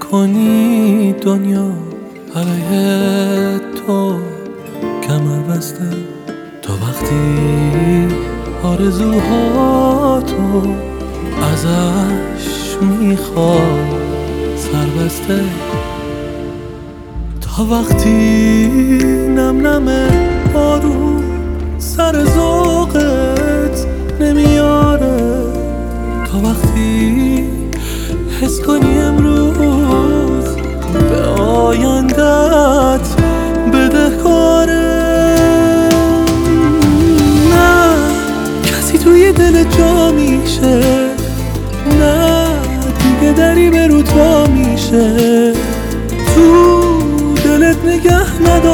کنی دنیا علیه تو کمر بسته، تا وقتی آرزوهاتو ازش میخواد سر بسته، تا وقتی نم نم بارون سر ذوقت نمیاره، تا وقتی حس کنی امروز به آیندت بدهکاره. نه کسی توی دل جا میشه، نه دیگه دری به رو تا میشه، تو دلت نگه ندار.